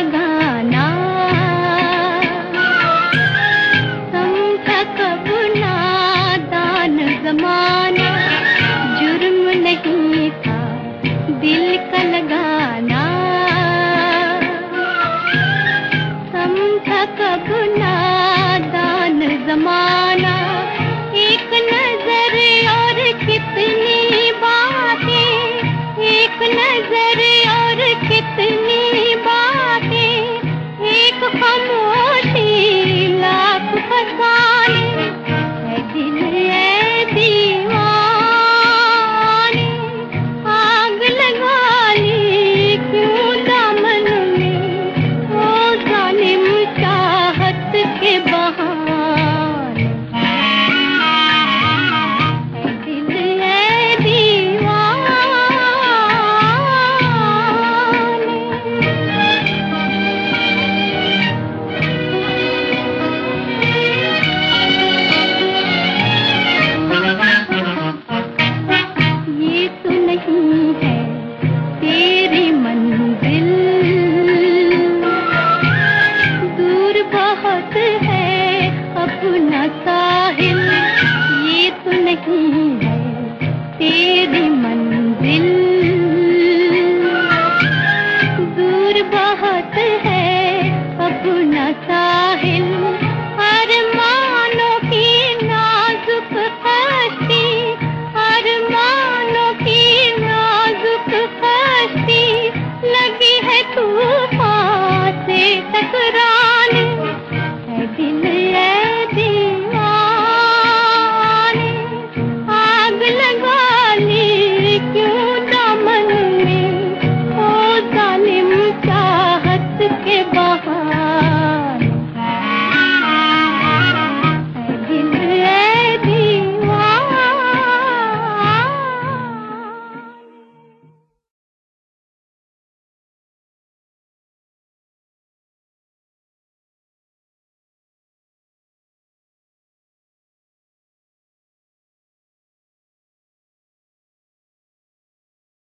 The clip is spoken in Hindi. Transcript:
लगाना, समझा कब नादान ज़माना, जुर्म नहीं था दिल का लगाना, समझा कब नादान ज़माना। एक नजर और कितनी बातें, एक नजर और कितनी बातें, एक खामोशी लाख फसाने, है दिल है दीवाने, आग लगा ली क्यों दामन में, ओ जालिम चाहत के बहाने। साहिल ये तो नहीं है तेरी मंजिल, दूर बहुत है।